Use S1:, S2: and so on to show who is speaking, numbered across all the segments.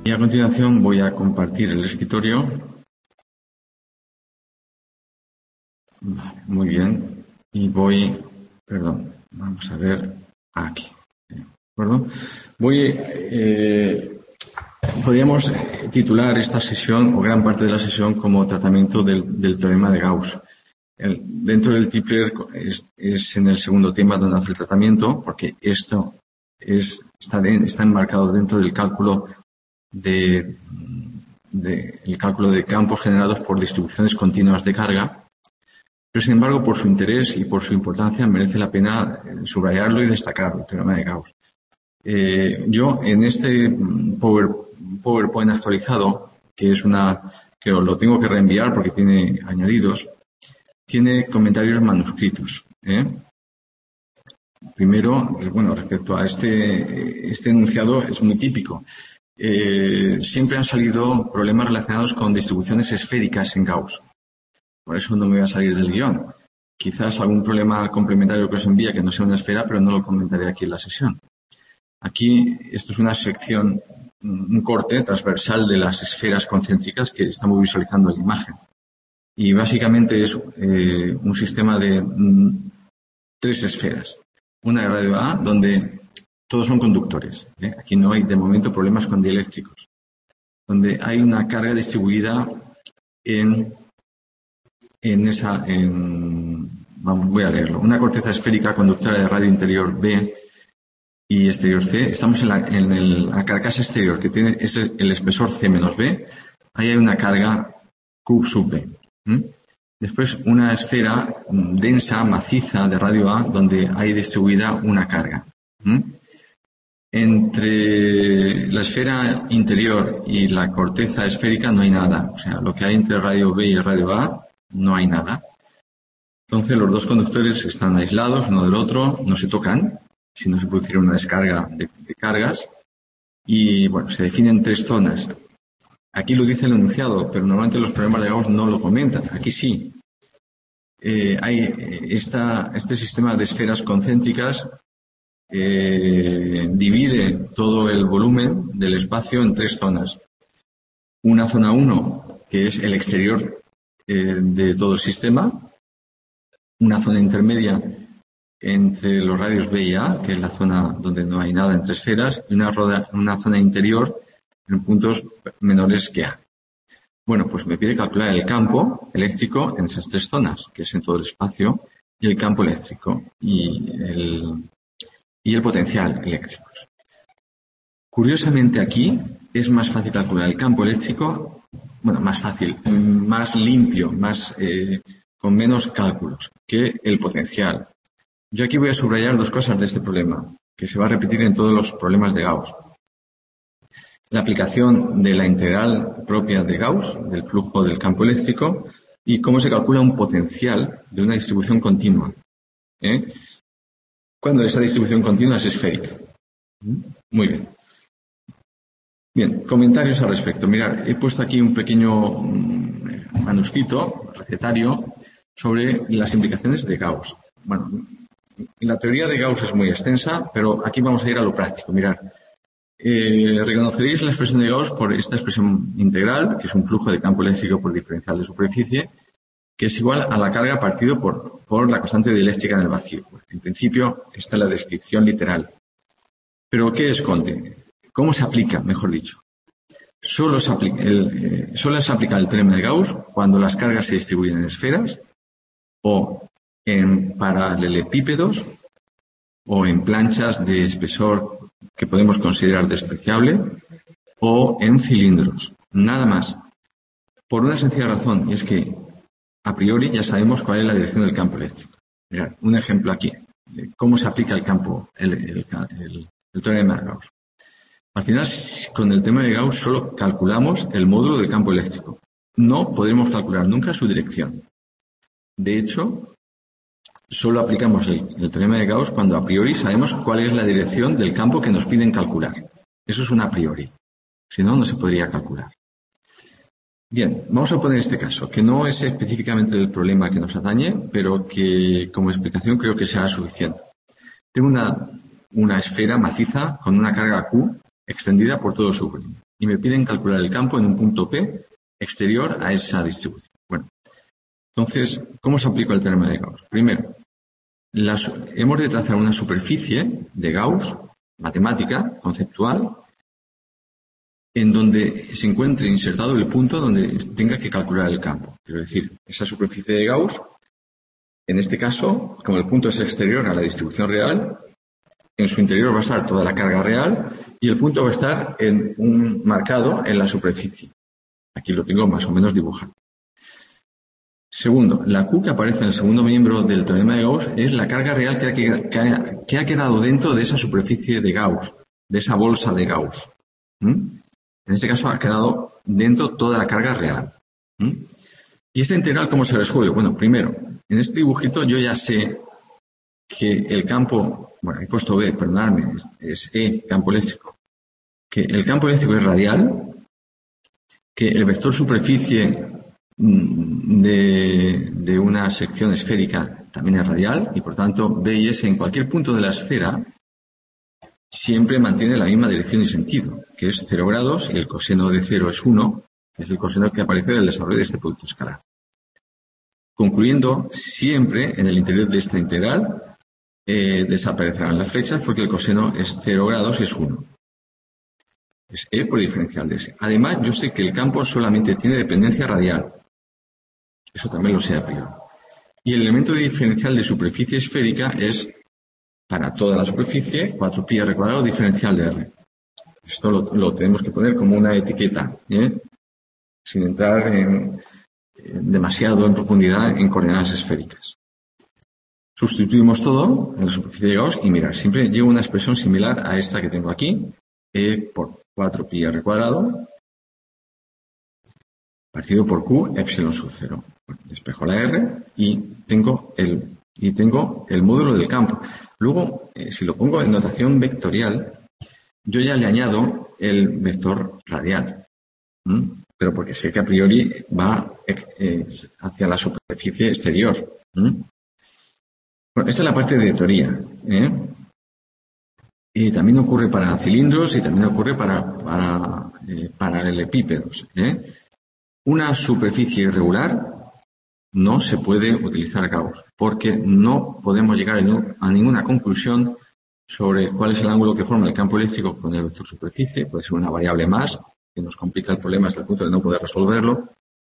S1: Y a continuación voy a compartir el escritorio. Vale, muy bien. Y vamos a ver aquí. ¿De acuerdo? Podríamos titular esta sesión o gran parte de la sesión como tratamiento del teorema de Gauss. Dentro del Tipler es en el segundo tema donde hace el tratamiento, porque esto está enmarcado dentro del cálculo el cálculo de campos generados por distribuciones continuas de carga. Pero, sin embargo, por su interés y por su importancia merece la pena subrayarlo y destacarlo, el teorema de Gauss. Yo en este PowerPoint actualizado, que lo tengo que reenviar porque tiene añadidos, tiene comentarios manuscritos. Primero, respecto a este enunciado es muy típico. Siempre han salido problemas relacionados con distribuciones esféricas en Gauss. Por eso no me voy a salir del guión. Quizás algún problema complementario que os envía que no sea una esfera, pero no lo comentaré aquí en la sesión. Aquí, esto es una sección, un corte transversal de las esferas concéntricas que estamos visualizando en la imagen. Y básicamente es un sistema de 3 esferas. Una de radio A, donde todos son conductores. Aquí no hay, de momento, problemas con dieléctricos. Donde hay una carga distribuida voy a leerlo. Una corteza esférica conductora de radio interior B y exterior C. Estamos en la carcasa exterior, que tiene el espesor C menos B. Ahí hay una carga Q sub B. Después una esfera densa, maciza, de radio A, donde hay distribuida una carga. Entre la esfera interior y la corteza esférica no hay nada. O sea, lo que hay entre radio B y radio A, no hay nada. Entonces los dos conductores están aislados uno del otro, no se tocan, si no se produciría una descarga de cargas. Y se definen 3 zonas. Aquí lo dice el enunciado, pero normalmente los problemas de Gauss no lo comentan. Aquí sí. Hay este sistema de esferas concéntricas divide todo el volumen del espacio en 3 zonas. Una zona 1, que es el exterior de todo el sistema. Una zona intermedia entre los radios B y A, que es la zona donde no hay nada entre esferas, y una zona interior en puntos menores que A. Pues me pide calcular el campo eléctrico en esas 3 zonas, que es en todo el espacio, y el campo eléctrico y el potencial eléctrico. Curiosamente aquí es más fácil calcular el campo eléctrico, más fácil, más limpio, con menos cálculos que el potencial. Yo aquí voy a subrayar 2 cosas de este problema, que se va a repetir en todos los problemas de Gauss. La aplicación de la integral propia de Gauss, del flujo del campo eléctrico, y cómo se calcula un potencial de una distribución continua. Cuando esa distribución continua es esférica. Muy bien. Bien, comentarios al respecto. Mirad, he puesto aquí un pequeño manuscrito, recetario, sobre las implicaciones de Gauss. La teoría de Gauss es muy extensa, pero aquí vamos a ir a lo práctico. Mirad, reconoceréis la expresión de Gauss por esta expresión integral, que es un flujo de campo eléctrico por diferencial de superficie, que es igual a la carga partido por la constante dieléctrica en el vacío. En principio, esta es la descripción literal. Pero, ¿qué esconde? ¿Cómo se aplica, mejor dicho? Solo se aplica el teorema de Gauss cuando las cargas se distribuyen en esferas o en paralelepípedos o en planchas de espesor que podemos considerar despreciable o en cilindros. Nada más. Por una sencilla razón, y es que a priori ya sabemos cuál es la dirección del campo eléctrico. Mirad, un ejemplo aquí. ¿Cómo se aplica el teorema de Gauss? Al final, con el teorema de Gauss solo calculamos el módulo del campo eléctrico. No podremos calcular nunca su dirección. De hecho, solo aplicamos el teorema de Gauss cuando a priori sabemos cuál es la dirección del campo que nos piden calcular. Eso es un a priori. Si no, no se podría calcular. Bien, vamos a poner este caso, que no es específicamente el problema que nos atañe, pero que como explicación creo que será suficiente. Tengo una esfera maciza con una carga Q extendida por todo su volumen. y me piden calcular el campo en un punto P exterior a esa distribución. Bueno, entonces, ¿cómo se aplica el teorema de Gauss? Primero, hemos de trazar una superficie de Gauss, matemática, conceptual, en donde se encuentre insertado el punto donde tenga que calcular el campo. Es decir, esa superficie de Gauss, en este caso, como el punto es exterior a la distribución real, en su interior va a estar toda la carga real y el punto va a estar marcado en la superficie. Aquí lo tengo más o menos dibujado. Segundo, la Q que aparece en el segundo miembro del teorema de Gauss es la carga real que ha quedado dentro de esa superficie de Gauss, de esa bolsa de Gauss. En este caso ha quedado dentro toda la carga real. ¿Y esta integral cómo se resuelve? Bueno, primero, en este dibujito yo ya sé que el campo, bueno, he puesto B, perdonadme, es E, campo eléctrico, que el campo eléctrico es radial, que el vector superficie de una sección esférica también es radial y por tanto B y S en cualquier punto de la esfera siempre mantiene la misma dirección y sentido, que es 0 grados y el coseno de 0 es 1, que es el coseno que aparece en el desarrollo de este producto escalar. Concluyendo, siempre en el interior de esta integral desaparecerán las flechas porque el coseno es 0 grados y es 1. Es E por diferencial de S. Además, yo sé que el campo solamente tiene dependencia radial. Eso también lo sé a priori. Y el elemento de diferencial de superficie esférica es, para toda la superficie, 4πr cuadrado diferencial de R. Esto lo tenemos que poner como una etiqueta, sin entrar demasiado en profundidad en coordenadas esféricas. Sustituimos todo en la superficie de Gauss y mirad, siempre llevo una expresión similar a esta que tengo aquí, E por 4πr cuadrado partido por Q epsilon sub 0. Bueno, despejo la R y tengo el módulo del campo. Luego, si lo pongo en notación vectorial, yo ya le añado el vector radial. Pero porque sé que a priori va hacia la superficie exterior. Bueno, esta es la parte de teoría. Y también ocurre para cilindros y también ocurre para paralelepípedos. Una superficie irregular no se puede utilizar Gauss porque no podemos llegar a ninguna conclusión sobre cuál es el ángulo que forma el campo eléctrico con el vector superficie. Puede ser una variable más que nos complica el problema hasta el punto de no poder resolverlo.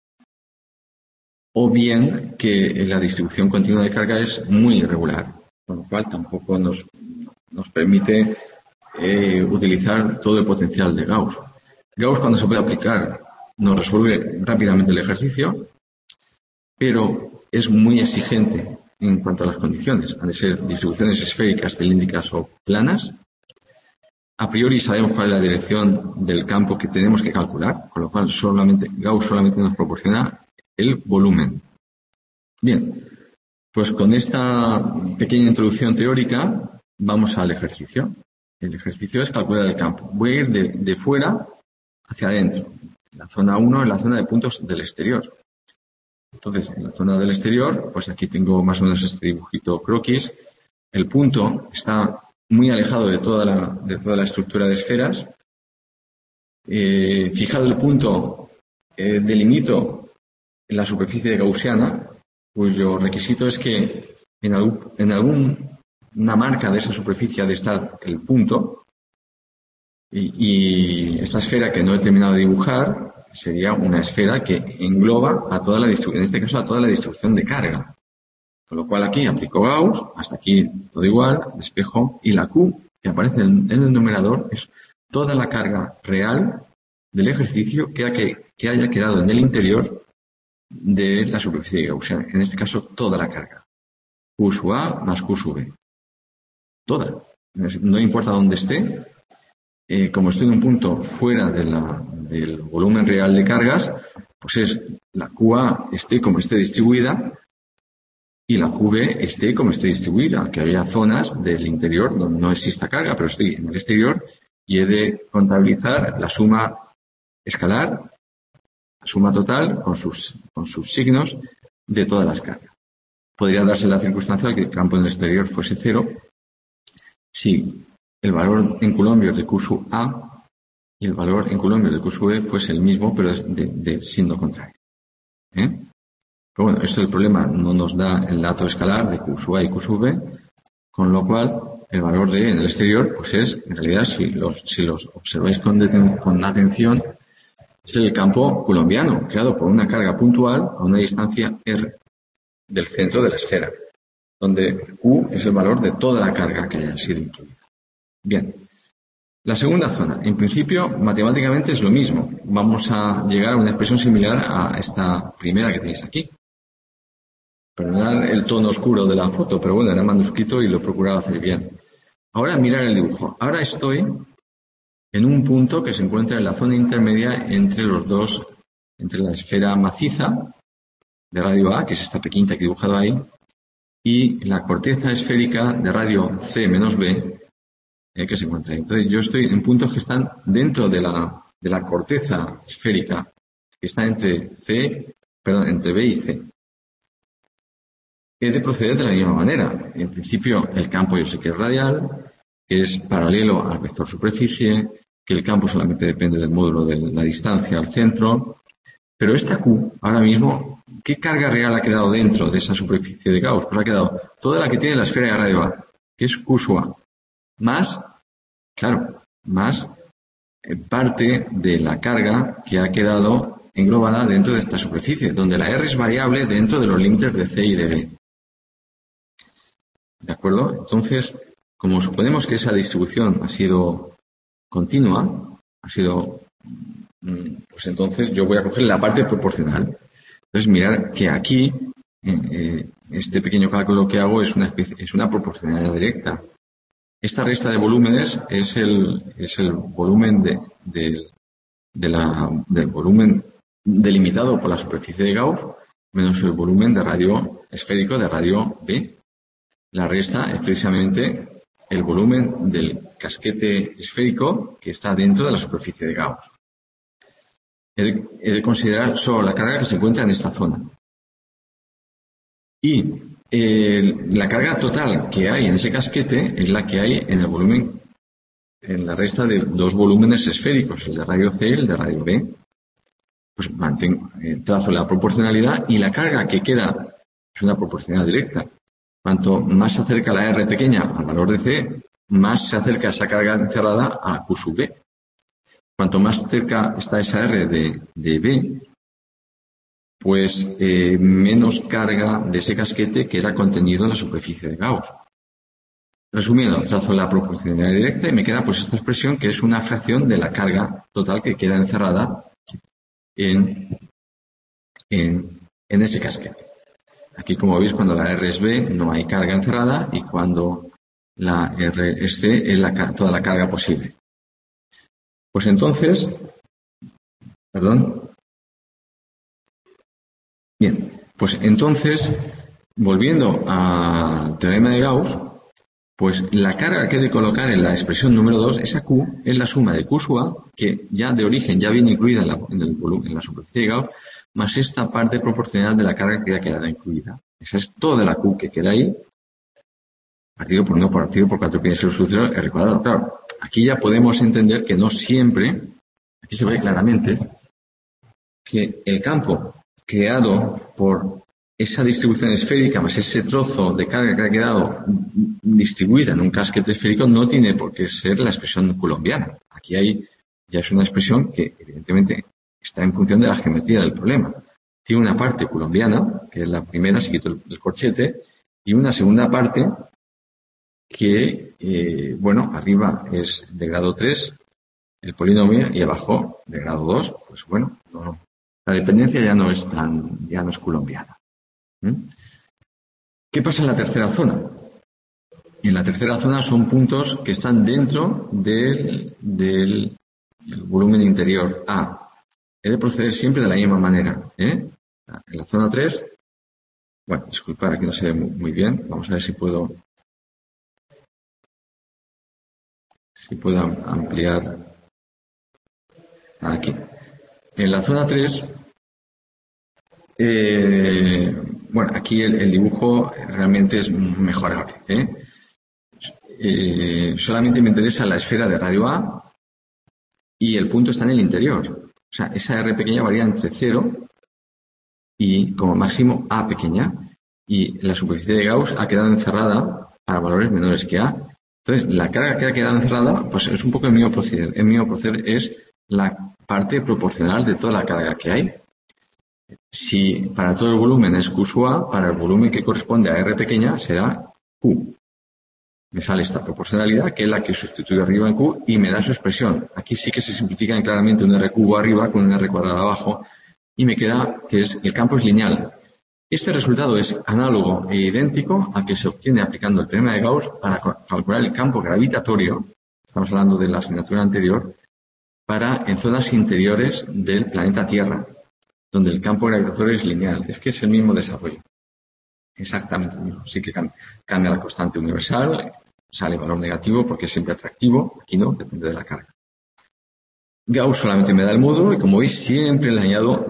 S1: O bien que la distribución continua de carga es muy irregular, con lo cual tampoco nos permite utilizar todo el potencial de Gauss. Gauss, cuando se puede aplicar, nos resuelve rápidamente el ejercicio, pero es muy exigente en cuanto a las condiciones. Han de ser distribuciones esféricas, cilíndricas o planas. A priori sabemos cuál es la dirección del campo que tenemos que calcular, con lo cual Gauss solamente nos proporciona el volumen. Bien, pues con esta pequeña introducción teórica vamos al ejercicio. El ejercicio es calcular el campo. Voy a ir de fuera hacia adentro. La zona 1 es la zona de puntos del exterior. Entonces, en la zona del exterior, pues aquí tengo más o menos este dibujito croquis. El punto está muy alejado de toda la estructura de esferas. Fijado el punto, delimito la superficie gaussiana, cuyo requisito es que en alguna marca de esa superficie ha de estar el punto. Y esta esfera que no he terminado de dibujar sería una esfera que engloba a toda la distribución, en este caso a toda la distribución de carga. Con lo cual aquí aplico Gauss, hasta aquí todo igual, despejo, y la Q que aparece en el numerador es toda la carga real del ejercicio que haya quedado en el interior de la superficie gaussiana. En este caso, toda la carga. Q sub A más Q sub B. Toda. No importa dónde esté. Como estoy en un punto fuera del volumen real de cargas, pues es la QA esté como esté distribuida y la QB esté como esté distribuida, que haya zonas del interior donde no exista carga, pero estoy en el exterior y he de contabilizar la suma escalar, la suma total con sus signos de todas las cargas. Podría darse la circunstancia de que el campo en el exterior fuese 0 si el valor en coulombios de Q sub A y el valor en coulombs de Q sub E fuese el mismo, pero de signo contrario. Pero bueno, esto del problema no nos da el dato escalar de Q sub A y Q sub B, con lo cual el valor de en el exterior, pues es, en realidad, si los observáis con atención, es el campo coulombiano, creado por una carga puntual a una distancia R del centro de la esfera, donde Q es el valor de toda la carga que haya sido incluida. Bien. La segunda zona, en principio, matemáticamente es lo mismo. Vamos a llegar a una expresión similar a esta primera que tenéis aquí. Perdonad el tono oscuro de la foto, pero bueno, era manuscrito y lo he procurado hacer bien. Ahora mirar el dibujo. Ahora estoy en un punto que se encuentra en la zona intermedia entre los dos, entre la esfera maciza de radio A, que es esta pequeñita que he dibujado ahí, y la corteza esférica de radio C-B, que se encuentra ahí. Entonces yo estoy en puntos que están dentro de la corteza esférica, que está entre B y C. He de proceder de la misma manera. En principio, el campo yo sé que es radial, que es paralelo al vector superficie, que el campo solamente depende del módulo de la distancia al centro. Pero esta Q, ahora mismo, ¿qué carga real ha quedado dentro de esa superficie de Gauss? Pues ha quedado toda la que tiene la esfera de radio A, que es Q sub A, más parte de la carga que ha quedado englobada dentro de esta superficie, donde la R es variable dentro de los límites de C y de B. ¿De acuerdo? Entonces, como suponemos que esa distribución ha sido continua, pues entonces yo voy a coger la parte proporcional. Entonces, mirar que aquí, este pequeño cálculo que hago es una proporcionalidad directa. Esta resta de volúmenes es el volumen del volumen delimitado por la superficie de Gauss menos el volumen de radio esférico de radio B. La resta es precisamente el volumen del casquete esférico que está dentro de la superficie de Gauss. He de considerar solo la carga que se encuentra en esta zona. Y la carga total que hay en ese casquete es la que hay en el volumen, en la resta de dos volúmenes esféricos, el de radio C y el de radio B. Pues trazo la proporcionalidad y la carga que queda es una proporcionalidad directa. Cuanto más se acerca la R pequeña al valor de C, más se acerca esa carga encerrada a Q sub B. Cuanto más cerca está esa R de B, pues menos carga de ese casquete queda contenido en la superficie de Gauss. Resumiendo, trazo la proporcionalidad directa y me queda pues esta expresión que es una fracción de la carga total que queda encerrada en ese casquete. Aquí, como veis, cuando la R es B no hay carga encerrada y cuando la R es C es toda la carga posible. Pues entonces, volviendo al teorema de Gauss, pues la carga que he de colocar en la expresión número 2, esa Q, es la suma de Q sub A, que ya de origen ya viene incluida en la superficie de Gauss, más esta parte proporcional de la carga que ha quedado incluida. Esa es toda la Q que queda ahí, partido por 1 partido por 4 pi r solución R cuadrado. Claro, aquí ya podemos entender que no siempre, aquí se ve claramente, que el campo creado por esa distribución esférica más ese trozo de carga que ha quedado distribuida en un casquete esférico no tiene por qué ser la expresión coulombiana. Aquí ya es una expresión que evidentemente está en función de la geometría del problema. Tiene una parte coulombiana, que es la primera, si quito el corchete, y una segunda parte que, arriba es de grado 3 el polinomio y abajo de grado 2, pues bueno, la dependencia ya no es coulombiana. ¿Qué pasa en la tercera zona? En la tercera zona son puntos que están dentro del volumen interior A. He de proceder siempre de la misma manera. En la zona 3, bueno, disculpad, aquí no se ve muy bien. Vamos a ver si puedo ampliar aquí. En la zona 3, aquí el dibujo realmente es mejorable. Solamente me interesa la esfera de radio A y el punto está en el interior. O sea, esa R pequeña varía entre 0 y como máximo A pequeña. Y la superficie de Gauss ha quedado encerrada para valores menores que A. Entonces, la carga que ha quedado encerrada, pues es un poco el mismo proceder. El mismo proceder es la parte proporcional de toda la carga que hay. Si para todo el volumen es Q sub A, para el volumen que corresponde a R pequeña será Q. Me sale esta proporcionalidad, que es la que sustituyo arriba en Q, y me da su expresión. Aquí sí que se simplifica claramente un R cubo arriba con un R cuadrado abajo, y me queda que el campo es lineal. Este resultado es análogo e idéntico al que se obtiene aplicando el teorema de Gauss para calcular el campo gravitatorio, estamos hablando de la asignatura anterior, en zonas interiores del planeta Tierra, donde el campo gravitatorio es lineal. Es que es el mismo desarrollo. Exactamente el mismo. Sí que cambia la constante universal, sale valor negativo porque es siempre atractivo, aquí no, depende de la carga. Gauss solamente me da el módulo y como veis siempre le añado,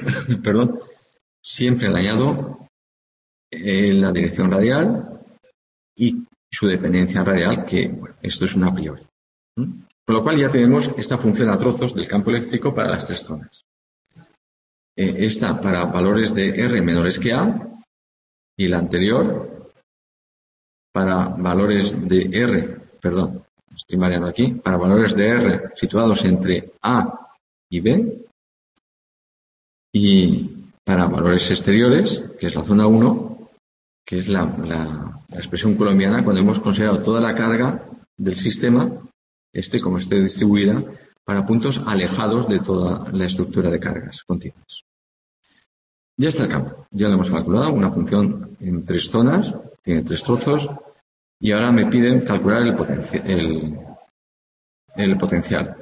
S1: siempre le añado la dirección radial y su dependencia radial, que bueno, esto es un a priori. Con lo cual ya tenemos esta función a trozos del campo eléctrico para las tres zonas. Esta para valores de R menores que A y la anterior para valores de R, estoy mareando aquí, para valores de R situados entre A y B y para valores exteriores, que es la zona 1, que es la expresión colombiana cuando hemos considerado toda la carga del sistema, como esté distribuida, para puntos alejados de toda la estructura de cargas continuas. Ya está el campo, ya lo hemos calculado, una función en tres zonas, tiene tres trozos, y ahora me piden calcular el potencial.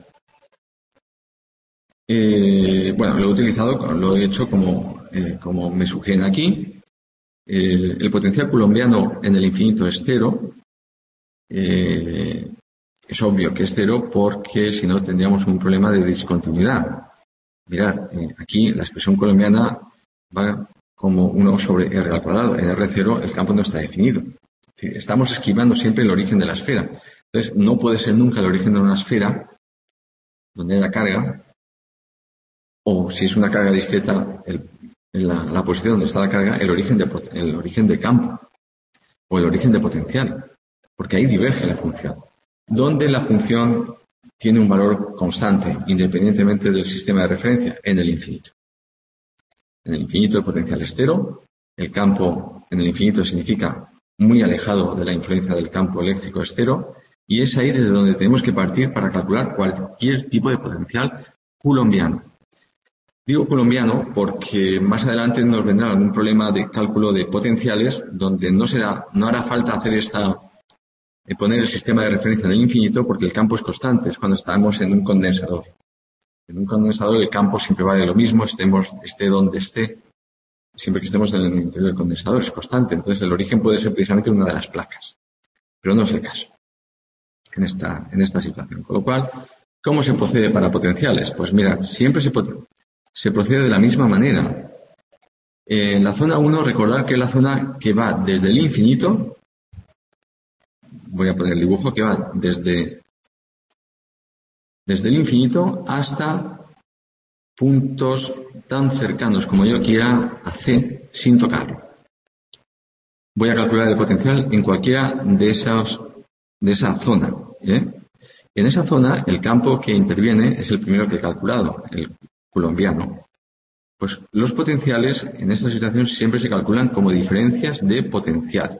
S1: Bueno, lo he utilizado, lo he hecho como me sugieren aquí. El potencial coulombiano en el infinito es 0. Es obvio que es 0 porque si no tendríamos un problema de discontinuidad. Mirad, aquí la expresión coulombiana va como 1 sobre R al cuadrado. En R0 el campo no está definido. Es decir, estamos esquivando siempre el origen de la esfera. Entonces, no puede ser nunca el origen de una esfera donde haya carga, o si es una carga discreta, la posición donde está la carga, el origen de campo, o el origen de potencial, porque ahí diverge la función. Donde la función tiene un valor constante, independientemente del sistema de referencia, en el infinito. En el infinito el potencial es 0, el campo en el infinito significa muy alejado de la influencia del campo eléctrico es 0, y es ahí desde donde tenemos que partir para calcular cualquier tipo de potencial coulombiano. Digo coulombiano porque más adelante nos vendrá algún problema de cálculo de potenciales donde no hará falta hacer poner el sistema de referencia en el infinito porque el campo es constante, es cuando estamos en un condensador. En un condensador el campo siempre vale lo mismo, esté donde esté, siempre que estemos en el interior del condensador, es constante. Entonces el origen puede ser precisamente una de las placas, pero no es el caso en esta situación. Con lo cual, ¿cómo se procede para potenciales? Pues mira, siempre se procede de la misma manera. En la zona 1, recordar que es la zona que va desde el infinito, voy a poner el dibujo, que va desde el infinito hasta puntos tan cercanos como yo quiera a C sin tocarlo. Voy a calcular el potencial en cualquiera de esa zona. En esa zona, el campo que interviene es el primero que he calculado, el coulombiano. Pues los potenciales en esta situación siempre se calculan como diferencias de potencial.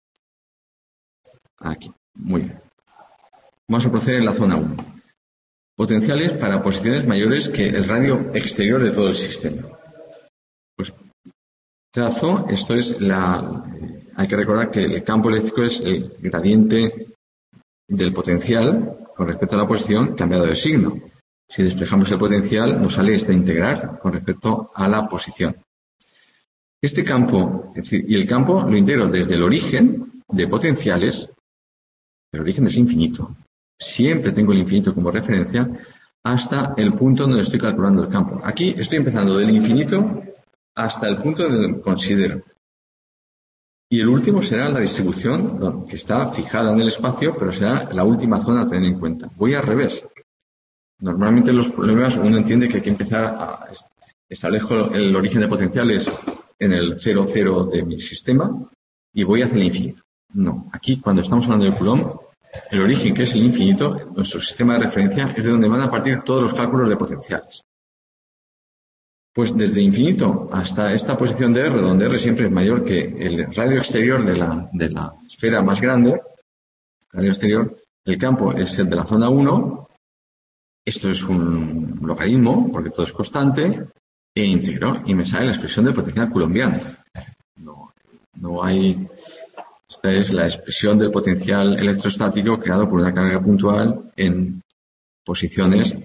S1: Aquí, muy bien. Vamos a proceder en la zona 1. Potenciales para posiciones mayores que el radio exterior de todo el sistema. Pues trazo, hay que recordar que el campo eléctrico es el gradiente del potencial con respecto a la posición cambiado de signo. Si despejamos el potencial, nos sale esta integral con respecto a la posición. Este campo, y el campo lo integro desde el origen de potenciales, el origen es infinito. Siempre tengo el infinito como referencia hasta el punto donde estoy calculando el campo. Aquí estoy empezando del infinito hasta el punto donde considero. Y el último será la distribución que está fijada en el espacio, pero será la última zona a tener en cuenta. Voy al revés. Normalmente los problemas uno entiende que hay que empezar a establecer el origen de potenciales en el 0,0 de mi sistema y voy hacia el infinito. No, aquí cuando estamos hablando de Coulomb, el origen, que es el infinito, nuestro sistema de referencia, es de donde van a partir todos los cálculos de potenciales. Pues desde infinito hasta esta posición de R, donde R siempre es mayor que el radio exterior de la esfera más grande, radio exterior, el campo es el de la zona 1, esto es un logaritmo, porque todo es constante, e integro, y me sale la expresión del potencial coulombiano. No hay... Esta es la expresión del potencial electrostático creado por una carga puntual en posiciones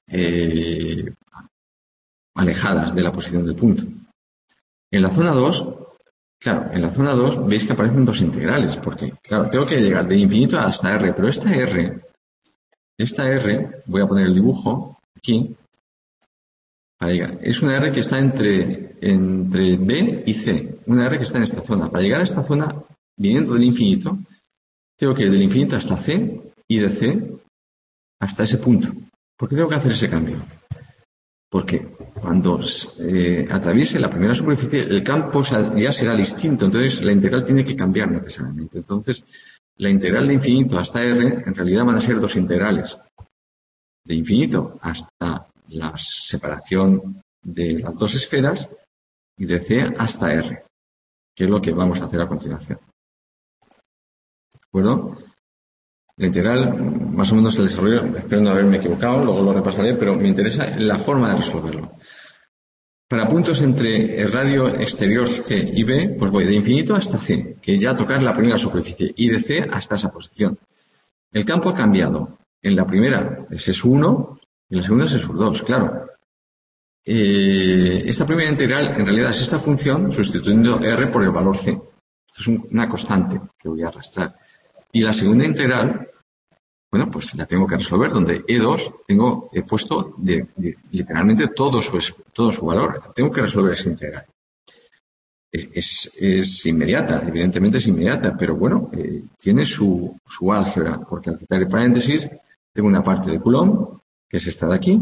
S1: alejadas de la posición del punto. En la zona 2, claro, en la zona 2 veis que aparecen dos integrales, porque, claro, tengo que llegar de infinito hasta R, pero esta R, voy a poner el dibujo aquí, para llegar. Es una R que está entre B y C, una R que está en esta zona. Para llegar a esta zona, viniendo del infinito, tengo que ir del infinito hasta C y de C hasta ese punto. ¿Por qué tengo que hacer ese cambio? Porque cuando atraviese la primera superficie, el campo ya será distinto, entonces la integral tiene que cambiar necesariamente. Entonces, la integral de infinito hasta R, en realidad van a ser dos integrales. De infinito hasta la separación de las dos esferas y de C hasta R, que es lo que vamos a hacer a continuación. ¿De acuerdo? La integral, más o menos el desarrollo, espero no haberme equivocado, luego lo repasaré, pero me interesa la forma de resolverlo. Para puntos entre el radio exterior C y B, pues voy de infinito hasta C, que ya tocar la primera superficie, y de C hasta esa posición. El campo ha cambiado. En la primera es S1 y en la segunda es S2, claro. Esta primera integral en realidad es esta función sustituyendo R por el valor C. Esto es una constante que voy a arrastrar. Y la segunda integral, bueno, pues la tengo que resolver, donde E2 he puesto literalmente todo su valor. Tengo que resolver esa integral. Es inmediata, evidentemente es inmediata, pero bueno, tiene su álgebra, porque al quitar el paréntesis tengo una parte de Coulomb, que es esta de aquí.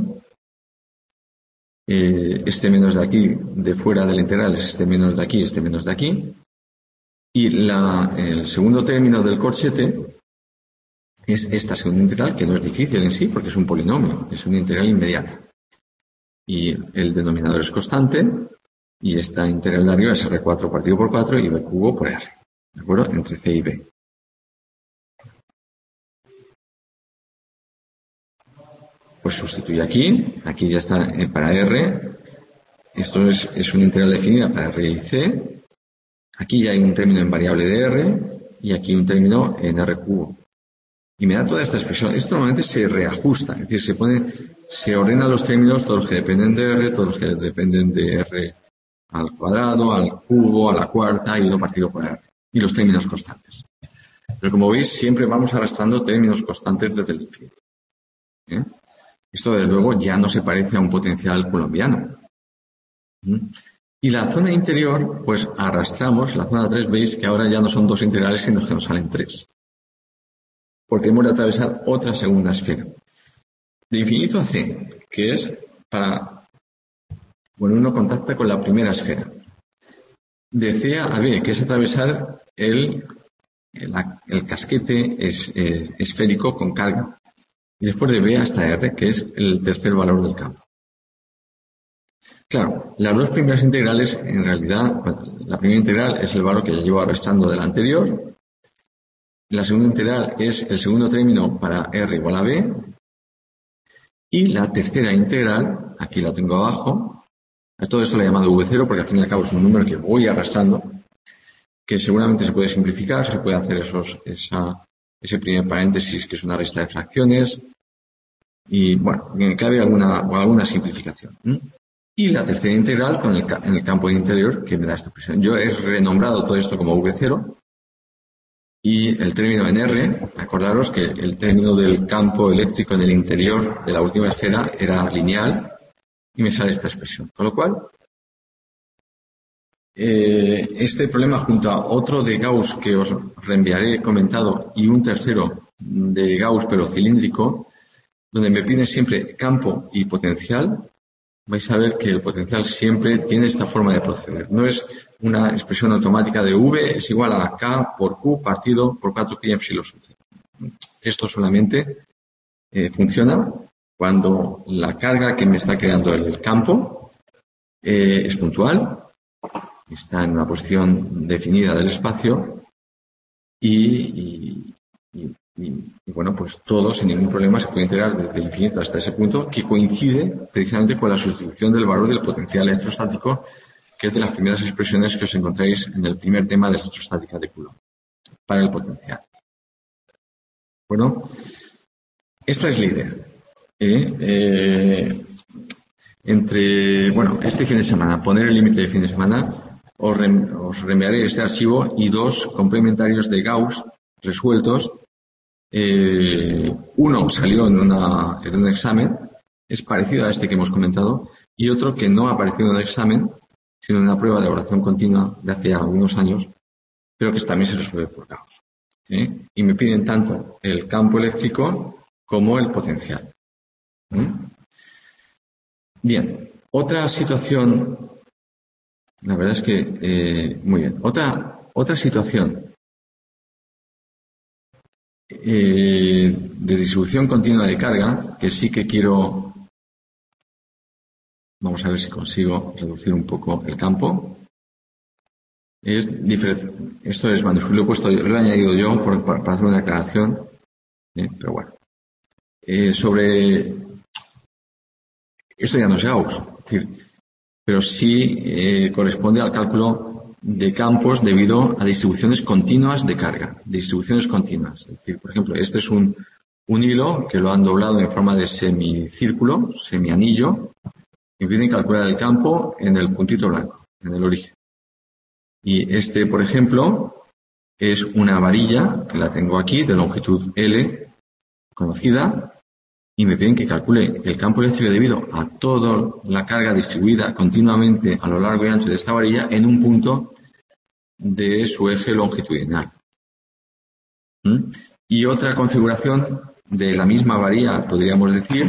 S1: Este menos de aquí, de fuera de la integral, es este menos de aquí, este menos de aquí. Y el segundo término del corchete es esta segunda integral, que no es difícil en sí, porque es un polinomio, es una integral inmediata. Y el denominador es constante, y esta integral de arriba es R4 partido por 4 y B cubo por R. ¿De acuerdo? Entre C y B. Pues sustituyo aquí ya está para R. Esto es una integral definida para R y C. Aquí ya hay un término en variable de R y aquí un término en R cubo. Y me da toda esta expresión. Esto normalmente se reajusta, es decir, se ordenan los términos, todos los que dependen de R, todos los que dependen de R al cuadrado, al cubo, a la cuarta y 1 partido por R. Y los términos constantes. Pero como veis, siempre vamos arrastrando términos constantes desde el infinito. Esto, desde luego, ya no se parece a un potencial coulombiano. Y la zona interior, pues arrastramos, la zona 3, veis que ahora ya no son dos integrales, sino que nos salen 3. Porque hemos de atravesar otra segunda esfera. De infinito a C, que es uno contacta con la primera esfera. De C a B, que es atravesar el casquete esférico con carga. Y después de B hasta R, que es el tercer valor del campo. Claro, las dos primeras integrales, en realidad, la primera integral es el valor que ya llevo arrastrando de la anterior. La segunda integral es el segundo término para R igual a B. Y la tercera integral, aquí la tengo abajo. A todo esto lo he llamado V0 porque al fin y al cabo es un número que voy arrastrando, que seguramente se puede simplificar, se puede hacer ese primer paréntesis que es una resta de fracciones. Y bueno, cabe alguna simplificación. Y la tercera integral en el campo de interior que me da esta expresión. Yo he renombrado todo esto como V0 y el término en R, acordaros que el término del campo eléctrico en el interior de la última esfera era lineal y me sale esta expresión. Con lo cual, este problema junto a otro de Gauss que os reenviaré comentado y un tercero de Gauss pero cilíndrico, donde me piden siempre campo y potencial, vais a ver que el potencial siempre tiene esta forma de proceder. No es una expresión automática de V es igual a K por Q partido por 4pi epsilon sub c. Esto solamente funciona cuando la carga que me está creando el campo es puntual, está en una posición definida del espacio y bueno, pues todo sin ningún problema se puede integrar desde el infinito hasta ese punto que coincide precisamente con la sustitución del valor del potencial electrostático, que es de las primeras expresiones que os encontráis en el primer tema de electrostática de Coulomb para el potencial. Bueno, esta es la idea. Este fin de semana, poner el límite de fin de semana, os reenviaré este archivo y dos complementarios de Gauss resueltos. Uno salió en un examen, es parecido a este que hemos comentado, y otro que no ha aparecido en el examen, sino en una prueba de evaluación continua de hace algunos años, pero que también se resuelve por Gauss. Y me piden tanto el campo eléctrico como el potencial. Bien, otra situación, la verdad es que, muy bien, otra situación de distribución continua de carga, que sí que quiero, vamos a ver si consigo reducir un poco el campo. Esto es manuscrito, lo he añadido yo para hacer una aclaración, pero bueno. Sobre esto ya no es Gauss, es decir, pero sí corresponde al cálculo de campos debido a distribuciones continuas de carga, distribuciones continuas. Es decir, por ejemplo, este es un hilo que lo han doblado en forma de semicírculo, semianillo, y piden calcular el campo en el puntito blanco, en el origen. Y este, por ejemplo, es una varilla, que la tengo aquí, de longitud L, conocida, y me piden que calcule el campo eléctrico debido a toda la carga distribuida continuamente a lo largo y ancho de esta varilla en un punto de su eje longitudinal. Y otra configuración de la misma varilla, podríamos decir,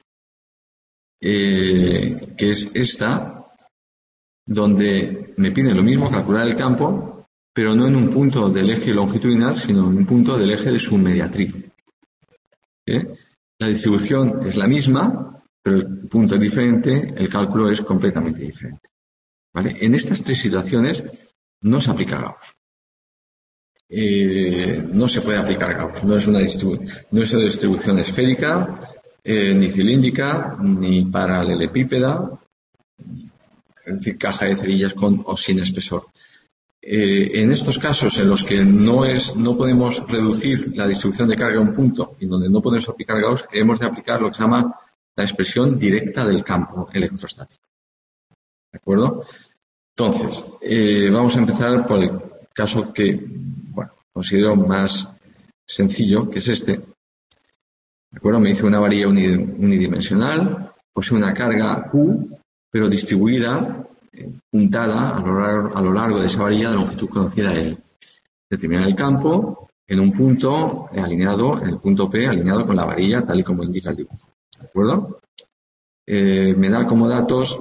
S1: que es esta, donde me piden lo mismo, calcular el campo, pero no en un punto del eje longitudinal, sino en un punto del eje de su mediatriz. La distribución es la misma, pero el punto es diferente, el cálculo es completamente diferente. ¿Vale? En estas tres situaciones no se aplica Gauss. No se puede aplicar Gauss. No es una distribución esférica, ni cilíndrica, ni paralelepípeda, es decir, caja de cerillas con o sin espesor. En estos casos en los que no podemos reducir la distribución de carga a un punto y donde no podemos aplicar Gauss, hemos de aplicar lo que se llama la expresión directa del campo electrostático. ¿De acuerdo? Entonces, vamos a empezar por el caso que, bueno, considero más sencillo, que es este. ¿De acuerdo? Me dice una varilla unidimensional, posee una carga Q, pero distribuida, puntada a lo largo de esa varilla de longitud conocida L. Determinar el campo en un punto alineado, en el punto P, alineado con la varilla, tal y como indica el dibujo. ¿De acuerdo? Me da como datos,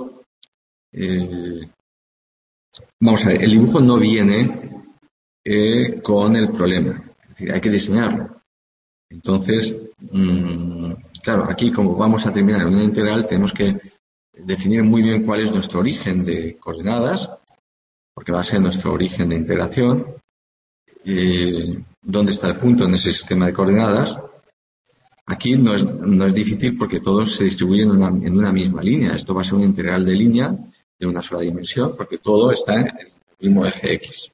S1: vamos a ver, el dibujo no viene con el problema, es decir, hay que diseñarlo. Entonces, claro, aquí como vamos a terminar en una integral, tenemos que definir muy bien cuál es nuestro origen de coordenadas, porque va a ser nuestro origen de integración, dónde está el punto en ese sistema de coordenadas. Aquí no es difícil porque todos se distribuyen en una misma línea. Esto va a ser una integral de línea de una sola dimensión, porque todo está en el mismo eje X.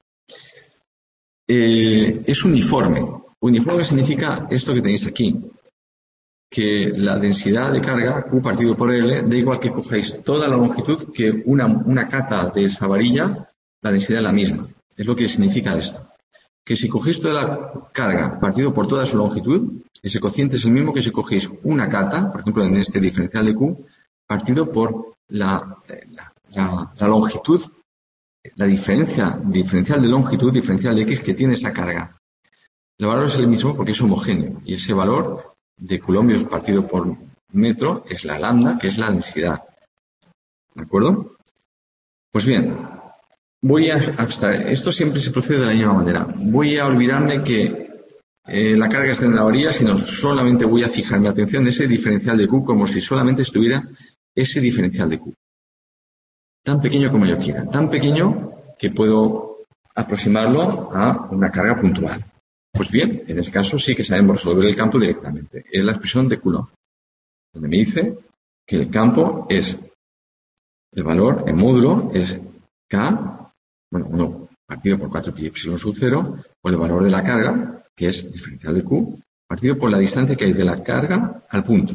S1: Es uniforme. Uniforme significa esto que tenéis aquí, que la densidad de carga, Q partido por L, da igual que cojáis toda la longitud que una cata de esa varilla, la densidad es la misma. Es lo que significa esto. Que si cogéis toda la carga partido por toda su longitud, ese cociente es el mismo que si cogéis una cata, por ejemplo en este diferencial de Q, partido por la longitud, la diferencial de longitud, diferencial de X que tiene esa carga. El valor es el mismo porque es homogéneo y ese valor de coulombs partido por metro es la lambda, que es la densidad. ¿De acuerdo? Pues bien, voy a abstraer. Esto siempre se procede de la misma manera. Voy a olvidarme que la carga está en la orilla, sino solamente voy a fijar mi atención en ese diferencial de Q como si solamente estuviera ese diferencial de Q. Tan pequeño como yo quiera. Tan pequeño que puedo aproximarlo a una carga puntual. Pues bien, en ese caso sí que sabemos resolver el campo directamente. Es la expresión de Coulomb, donde me dice que el campo es el valor, el módulo es K, bueno, 1 partido por 4 pi epsilon sub 0, por el valor de la carga, que es diferencial de Q, partido por la distancia que hay de la carga al punto.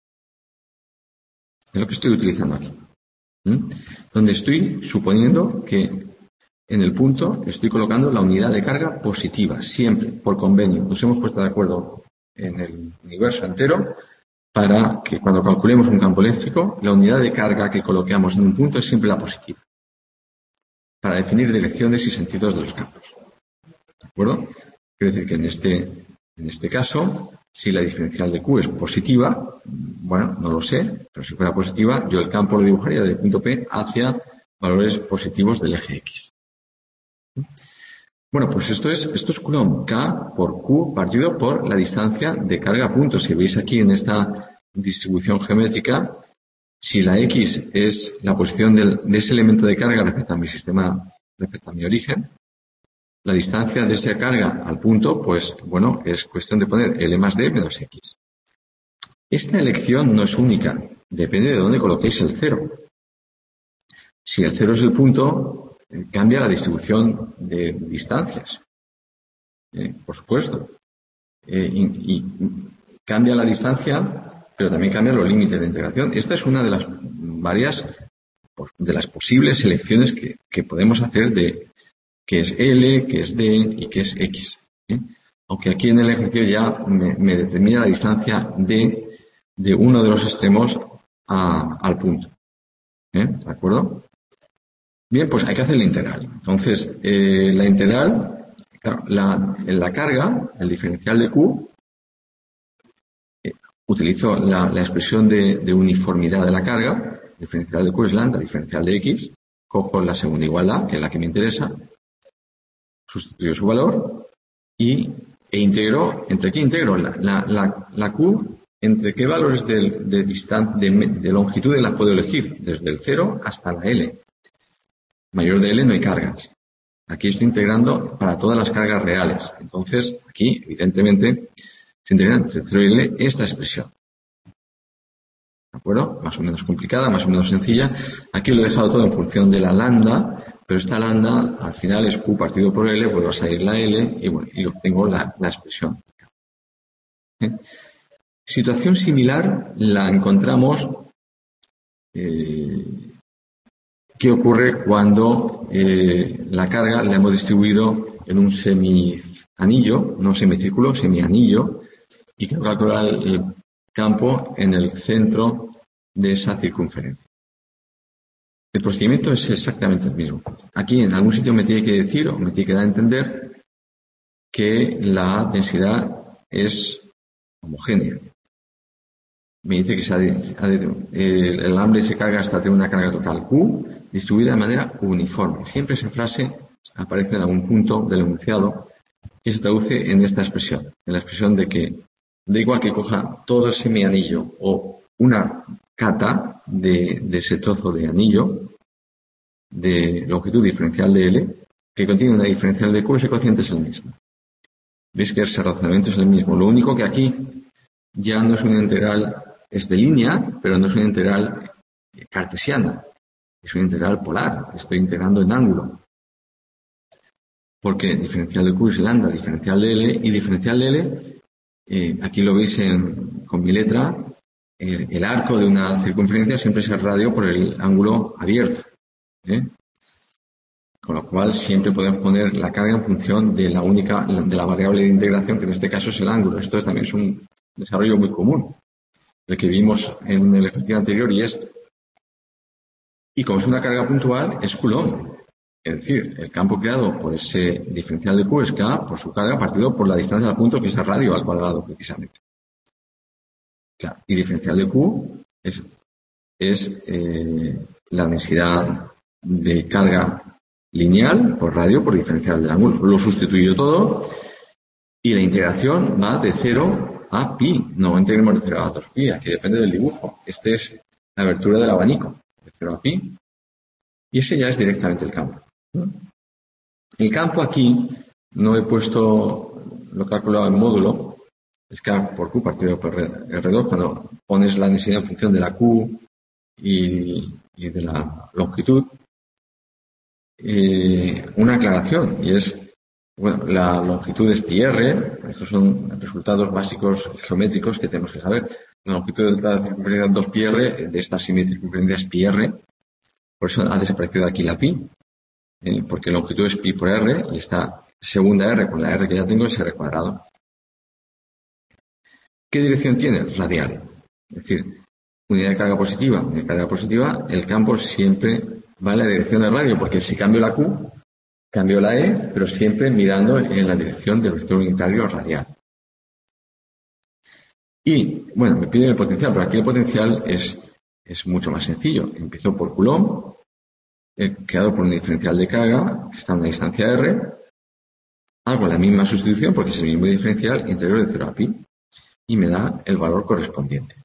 S1: Es lo que estoy utilizando aquí. Donde estoy suponiendo que en el punto estoy colocando la unidad de carga positiva, siempre, por convenio. Nos hemos puesto de acuerdo en el universo entero para que cuando calculemos un campo eléctrico, la unidad de carga que coloquemos en un punto es siempre la positiva, para definir direcciones y sentidos de los campos. ¿De acuerdo? Quiere decir que en este caso, si la diferencial de Q es positiva, bueno, no lo sé, pero si fuera positiva, yo el campo lo dibujaría del punto P hacia valores positivos del eje X. Bueno, pues esto es Coulomb, K por Q partido por la distancia de carga a punto. Si veis aquí en esta distribución geométrica, si la X es la posición de ese elemento de carga respecto a mi sistema, respecto a mi origen, la distancia de esa carga al punto, pues bueno, es cuestión de poner L más D menos X. Esta elección no es única, depende de dónde coloquéis el cero. Si el cero es el punto, cambia la distribución de distancias, por supuesto. Y cambia la distancia, pero también cambia los límites de integración. Esta es una de las de las posibles selecciones que podemos hacer de qué es L, qué es D y qué es X. Aunque aquí en el ejercicio ya me determina la distancia de uno de los extremos al punto. ¿De acuerdo? Bien, pues hay que hacer la integral. Entonces, la integral, claro, la carga, el diferencial de Q, utilizo la expresión de uniformidad de la carga, diferencial de Q es lambda, diferencial de X, cojo la segunda igualdad, que es la que me interesa, sustituyo su valor e integro, ¿entre qué integro? La Q, ¿entre qué valores de longitud la puedo elegir? Desde el 0 hasta la L. Mayor de L no hay cargas. Aquí estoy integrando para todas las cargas reales. Entonces, aquí, evidentemente, se integra entre 0 y L esta expresión. ¿De acuerdo? Más o menos complicada, más o menos sencilla. Aquí lo he dejado todo en función de la lambda, pero esta lambda al final es Q partido por L, vuelvo a salir la L y bueno, y obtengo la expresión. Situación similar la encontramos ¿qué ocurre cuando la carga la hemos distribuido en un semianillo, no semicírculo, semianillo, y quiero calcular el campo en el centro de esa circunferencia? El procedimiento es exactamente el mismo. Aquí en algún sitio me tiene que decir o me tiene que dar a entender que la densidad es homogénea. Me dice que el alambre se carga hasta tener una carga total Q distribuida de manera uniforme. Siempre esa frase aparece en algún punto del enunciado que se traduce en esta expresión, en la expresión de que da igual que coja todo el semianillo o una cata de ese trozo de anillo de longitud diferencial de L que contiene una diferencial de Q, ese cociente es el mismo. Veis que ese razonamiento es el mismo. Lo único que aquí ya no es una integral, es de línea, pero no es una integral cartesiana. Es una integral polar. Estoy integrando en ángulo. Porque diferencial de Q es lambda, diferencial de L, y diferencial de L, aquí lo veis con mi letra, el arco de una circunferencia siempre es el radio por el ángulo abierto. Con lo cual siempre podemos poner la carga en función de la variable de integración, que en este caso es el ángulo. Esto también es un desarrollo muy común, el que vimos en el ejercicio anterior y este. Y como es una carga puntual, es Coulomb. Es decir, el campo creado por ese diferencial de Q es K por su carga partido por la distancia al punto, que es el radio al cuadrado, precisamente. Claro, y diferencial de Q es la densidad de carga lineal por radio por diferencial del ángulo. Lo sustituyo todo y la integración va de 0 a pi. No integremos de 0 a 2pi, aquí depende del dibujo. Esta es la abertura del abanico, de 0 a pi. Y ese ya es directamente el campo. El campo aquí no he puesto lo calculado en módulo, es K por Q partido por R2, cuando pones la densidad en función de la Q y de la longitud. Una aclaración, y es, bueno, la longitud es pi r, estos son resultados básicos geométricos que tenemos que saber. La longitud de la circunferencia 2 pi r, de esta semicircunferencia es pi r, por eso ha desaparecido aquí la pi, porque la longitud es pi por r, y esta segunda r con la r que ya tengo es r cuadrado. ¿Qué dirección tiene? Radial. Es decir, unidad de carga positiva, el campo siempre va en la dirección del radio, porque si cambio la Q, cambio la E, pero siempre mirando en la dirección del vector unitario radial. Y, bueno, me pide el potencial, pero aquí el potencial es mucho más sencillo. Empiezo por Coulomb, creado por un diferencial de carga, que está a una distancia R, hago la misma sustitución, porque es el mismo diferencial, interior de 0 a pi, y me da el valor correspondiente.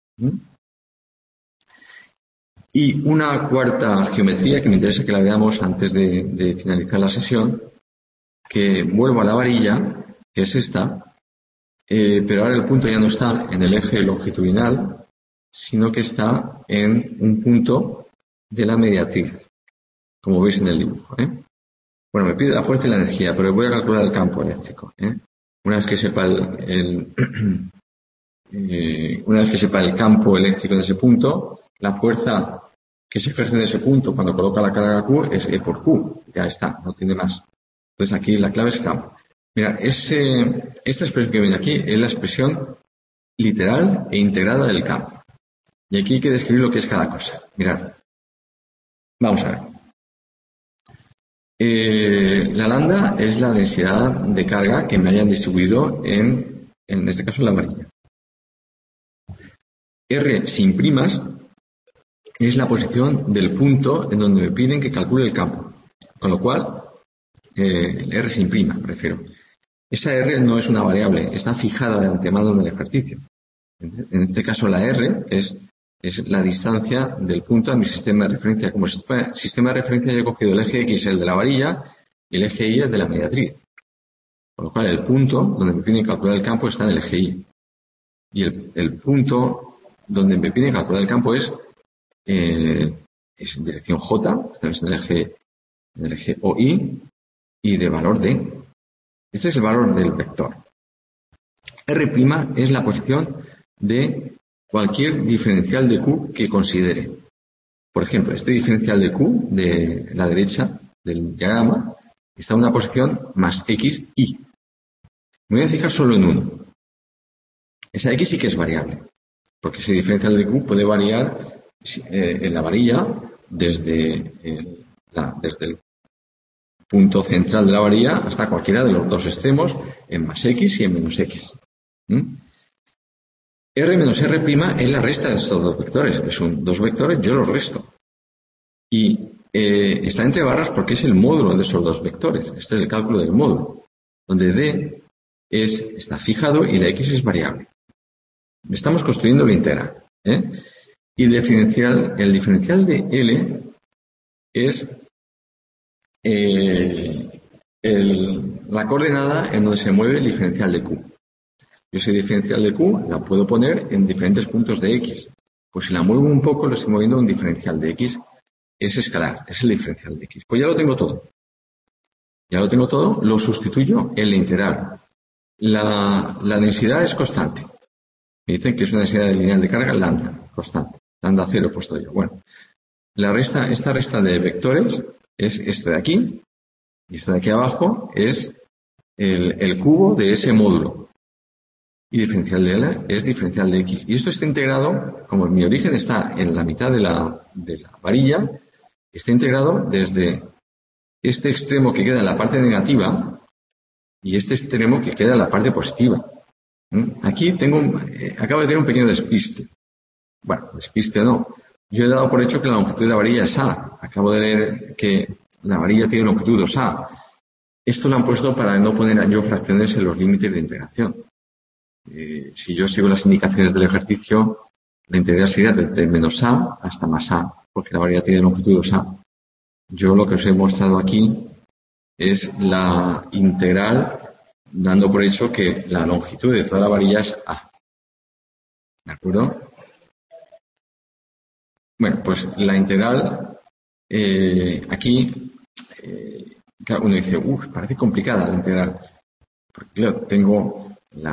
S1: Y una cuarta geometría que me interesa que la veamos antes de finalizar la sesión, que vuelvo a la varilla, que es esta, pero ahora el punto ya no está en el eje longitudinal, sino que está en un punto de la mediatriz, como veis en el dibujo. Bueno, me pide la fuerza y la energía, pero voy a calcular el campo eléctrico. Una vez que sepa una vez que sepa el campo eléctrico de ese punto, la fuerza que se ejerce en ese punto cuando coloca la carga Q es E por Q. Ya está, no tiene más. Entonces aquí la clave es campo. Mira, esta expresión que viene aquí es la expresión literal e integrada del campo. Y aquí hay que describir lo que es cada cosa. Mirad. Vamos a ver. La lambda es la densidad de carga que me hayan distribuido en este caso la varilla. R sin primas es la posición del punto en donde me piden que calcule el campo. Con lo cual, R sin prima, me refiero. Esa R no es una variable, está fijada de antemano en el ejercicio. En este caso, la R es la distancia del punto a mi sistema de referencia. Como sistema de referencia yo he cogido el eje X, el de la varilla, y el eje Y es de la mediatriz. Con lo cual, el punto donde me piden calcular el campo está en el eje Y. Y el punto donde me piden calcular el campo es en dirección J, estamos en el eje OI, y de valor D. Este es el valor del vector. R' es la posición de cualquier diferencial de Q que considere. Por ejemplo, este diferencial de Q de la derecha del diagrama está en una posición más XY. Me voy a fijar solo en uno. Esa X sí que es variable, porque ese diferencial de Q puede variar en la varilla desde el punto central de la varilla hasta cualquiera de los dos extremos en más X y en menos X. R menos R' es la resta de estos dos vectores. Son dos vectores, yo los resto. Y está entre barras porque es el módulo de esos dos vectores. Este es el cálculo del módulo, donde D está fijado y la X es variable. Estamos construyendo la integral. Y el diferencial de L es la coordenada en donde se mueve el diferencial de Q. Yo ese diferencial de Q la puedo poner en diferentes puntos de X. Pues si la muevo un poco, lo estoy moviendo a un diferencial de X. Es escalar, es el diferencial de X. Pues ya lo tengo todo. Lo sustituyo en la integral. La densidad es constante. Me dicen que es una densidad lineal de carga lambda, constante. Lambda 0 he puesto yo. Bueno, esta resta de vectores es esto de aquí, y esto de aquí abajo es el cubo de ese módulo. Y diferencial de L es diferencial de X. Y esto está integrado, como mi origen está en la mitad de la varilla, está integrado desde este extremo que queda en la parte negativa y este extremo que queda en la parte positiva. Aquí acabo de tener un pequeño despiste. Bueno, despiste no. Yo he dado por hecho que la longitud de la varilla es A. Acabo de leer que la varilla tiene longitud 2A. Esto lo han puesto para no poner yo fracciones en los límites de integración. Si yo sigo las indicaciones del ejercicio, la integral sería desde menos A hasta más A, porque la varilla tiene longitud 2A. Yo lo que os he mostrado aquí es la integral dando por hecho que la longitud de toda la varilla es A. ¿De acuerdo? Bueno, pues la integral aquí, claro, uno dice, parece complicada la integral. Porque claro, tengo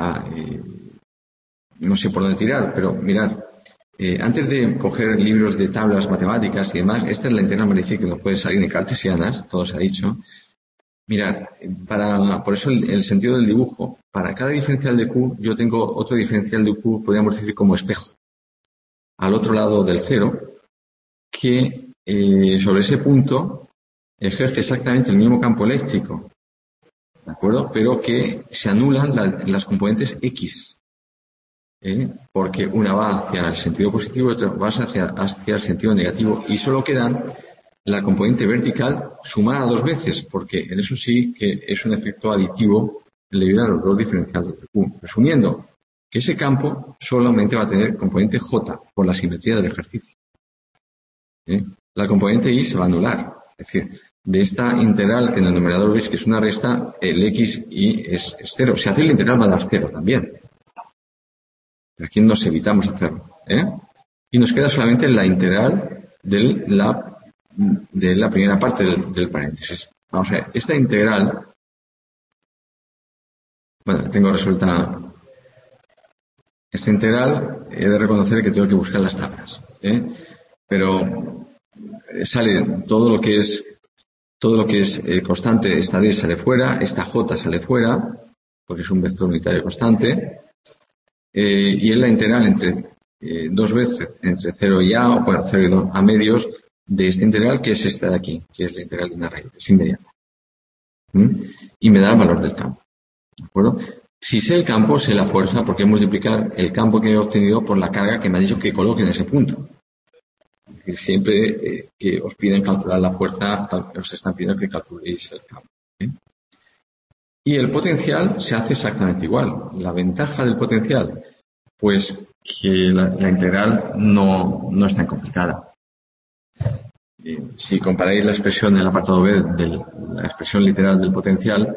S1: no sé por dónde tirar, pero mirad, antes de coger libros de tablas matemáticas y demás, esta es la integral magnífica que nos puede salir en cartesianas, todo se ha dicho. Mirad, por eso el sentido del dibujo, para cada diferencial de Q, yo tengo otro diferencial de Q, podríamos decir como espejo, al otro lado del cero, que sobre ese punto ejerce exactamente el mismo campo eléctrico, ¿de acuerdo? Pero que se anulan las componentes X, porque una va hacia el sentido positivo y otra va hacia el sentido negativo, y solo quedan la componente vertical sumada dos veces, porque en eso sí que es un efecto aditivo debido a los dos diferenciales de Q. Resumiendo, que ese campo solamente va a tener componente J por la simetría del ejercicio. La componente Y se va a anular. Es decir, de esta integral que en el numerador veis que es una resta, el X y es cero. Si hace la integral va a dar cero también. Pero aquí nos evitamos hacerlo. Y nos queda solamente la integral de la primera parte del paréntesis. Vamos a ver, esta integral, bueno, tengo resuelta esta integral, he de reconocer que tengo que buscar las tablas, pero sale todo lo que es constante, esta D sale fuera, esta J sale fuera, porque es un vector unitario constante, y es la integral entre dos veces, entre 0 y A, o bueno, 0 y 2 a medios, de esta integral, que es esta de aquí, que es la integral de una raíz, es inmediata. Y me da el valor del campo. ¿De acuerdo? Si sé el campo, sé la fuerza, porque multiplicar el campo que he obtenido por la carga que me ha dicho que coloque en ese punto. Es decir, siempre que os piden calcular la fuerza, os están pidiendo que calculéis el campo. Y el potencial se hace exactamente igual. La ventaja del potencial, pues que la integral no es tan complicada. Si comparáis la expresión del apartado B de la expresión literal del potencial,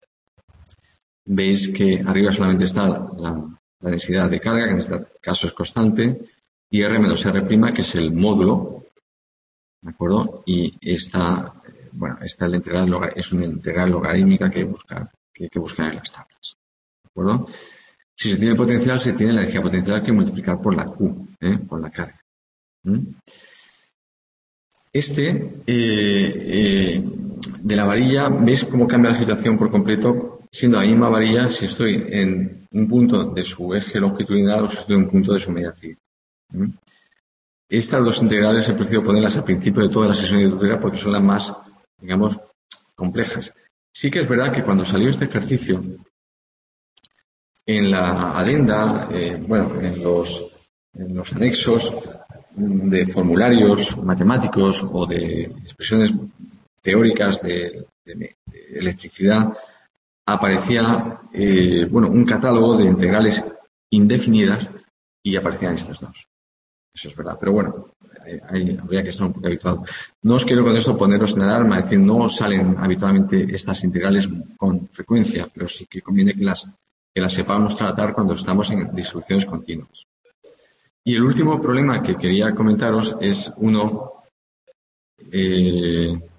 S1: veis que arriba solamente está la densidad de carga, que en este caso es constante, y R menos R', que es el módulo, ¿de acuerdo? Y esta es la integral, es una integral logarítmica que hay que buscar en las tablas, ¿de acuerdo? Si se tiene potencial, se tiene la energía potencial que multiplicar por la Q, por la carga. De la varilla, ¿veis cómo cambia la situación por completo? Siendo la misma varilla, si estoy en un punto de su eje longitudinal o si estoy en un punto de su media cis. Estas dos integrales he preferido ponerlas al principio de todas las sesiones de tutoría porque son las más, digamos, complejas. Sí que es verdad que cuando salió este ejercicio, en la adenda, en los anexos de formularios matemáticos o de expresiones teóricas de electricidad, aparecía un catálogo de integrales indefinidas y aparecían estas dos. Eso es verdad, pero bueno, habría que estar un poco habituado. No os quiero con esto poneros en alarma, es decir, no salen habitualmente estas integrales con frecuencia, pero sí que conviene que las sepamos tratar cuando estamos en distribuciones continuas. Y el último problema que quería comentaros es uno de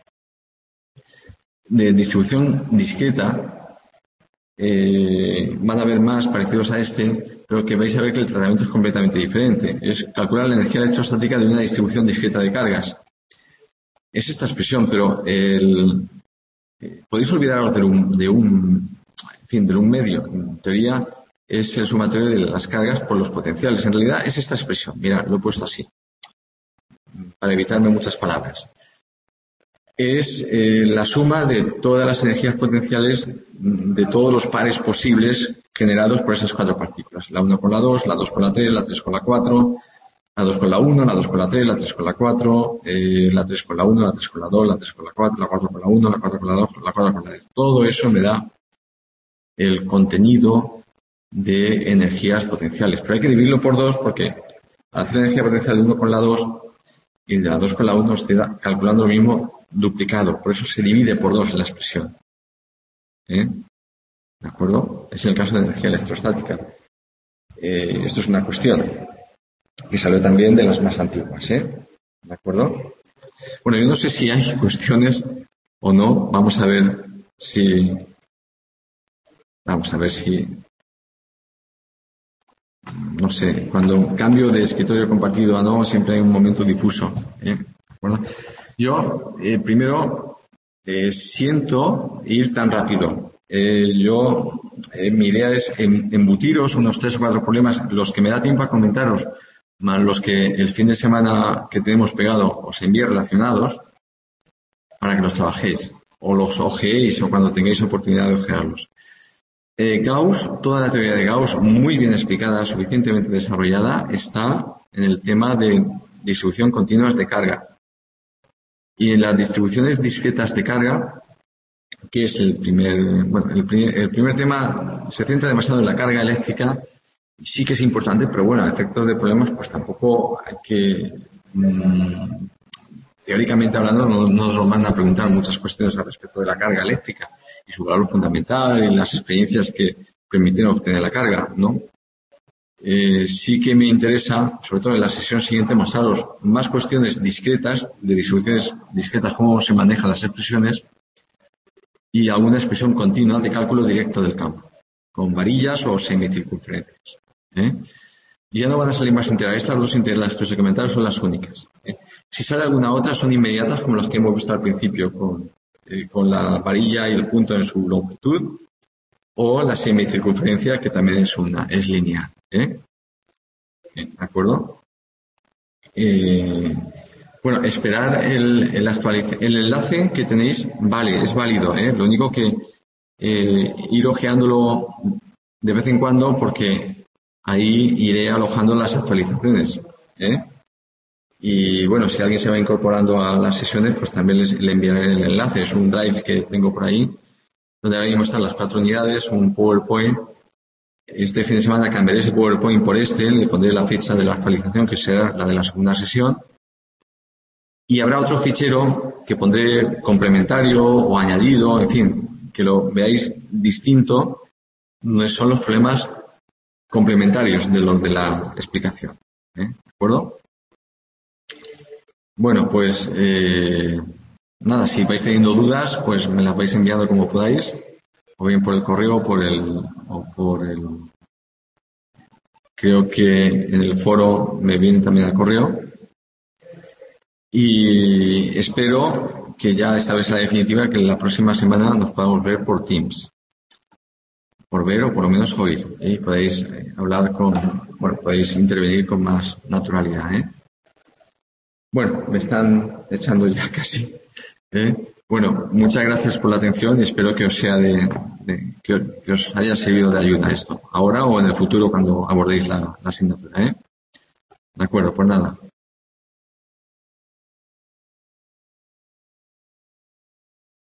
S1: distribución discreta. Van a haber más parecidos a este, pero que vais a ver que el tratamiento es completamente diferente. Es calcular la energía electrostática de una distribución discreta de cargas. Es esta expresión, pero podéis olvidaros de un medio. En teoría es el sumatorio de las cargas por los potenciales. En realidad es esta expresión. Mira, lo he puesto así, para evitarme muchas palabras. Es la suma de todas las energías potenciales de todos los pares posibles generados por esas 4 partículas. La 1 con la 2, la 2 con la 3, la 3 con la 4, la 2 con la 1, la 2 con la 3, la 3 con la 4, la 3 con la 1, la 3 con la 2, la 3 con la 4, la 4 con la 1, la 4 con la 2, la 4 con la 10. Todo eso me da el contenido de energías potenciales. Pero hay que dividirlo por 2 porque al hacer energía potencial de 1 con la 2 y de la 2 con la 1 estoy calculando lo mismo duplicado. Por eso se divide por 2 en la expresión. ¿De acuerdo? Es el caso de energía electrostática. Esto es una cuestión que salió también de las más antiguas. ¿De acuerdo? Bueno, yo no sé si hay cuestiones o no. Vamos a ver si... No sé, cuando cambio de escritorio compartido a no, siempre hay un momento difuso. ¿De acuerdo? Yo, primero, siento ir tan rápido. Mi idea es embutiros unos 3 o 4 problemas, los que me da tiempo a comentaros, más los que el fin de semana que tenemos pegado os envíe relacionados, para que los trabajéis, o los ojeéis, o cuando tengáis oportunidad de ojearlos. Gauss, toda la teoría de Gauss, muy bien explicada, suficientemente desarrollada, está en el tema de distribución continuas de carga. Y en las distribuciones discretas de carga, que es el primer tema, se centra demasiado en la carga eléctrica. Sí que es importante, pero bueno, a efectos de problemas, pues tampoco hay que, teóricamente hablando, no nos lo mandan a preguntar muchas cuestiones al respecto de la carga eléctrica y su valor fundamental y las experiencias que permiten obtener la carga, ¿no? Sí que me interesa, sobre todo en la sesión siguiente, mostraros más cuestiones discretas, de distribuciones discretas, cómo se manejan las expresiones y alguna expresión continua de cálculo directo del campo, con varillas o semicircunferencias. Y ya no van a salir más integrales. Estas 2 integrales que os he comentado son las únicas. Si sale alguna otra, son inmediatas, como las que hemos visto al principio, con la varilla y el punto en su longitud, o la semicircunferencia, que también es lineal. ¿De acuerdo? Bueno, esperar el enlace que tenéis, es válido. Lo único que ir ojeándolo de vez en cuando, porque ahí iré alojando las actualizaciones. Y bueno, si alguien se va incorporando a las sesiones, pues también le enviaré el enlace. Es un drive que tengo por ahí, donde ahora mismo están las 4 unidades, un PowerPoint. Este fin de semana cambiaré ese PowerPoint por le pondré la fecha de la actualización, que será la de la segunda sesión. Y habrá otro fichero que pondré complementario o añadido, en fin, que lo veáis distinto. No son los problemas complementarios de los de la explicación. ¿De acuerdo? Bueno, pues nada, si vais teniendo dudas, pues me las vais enviando como podáis, o bien por el correo o por el creo que en el foro me viene también al correo. Y espero que ya esta vez sea definitiva, que la próxima semana nos podamos ver por Teams. Por ver o por lo menos oír. Y podéis podéis intervenir con más naturalidad. Bueno, me están echando ya casi. Bueno, muchas gracias por la atención y espero que os sea que os haya servido de ayuda esto, ahora o en el futuro cuando abordéis la asignatura. De acuerdo, pues nada.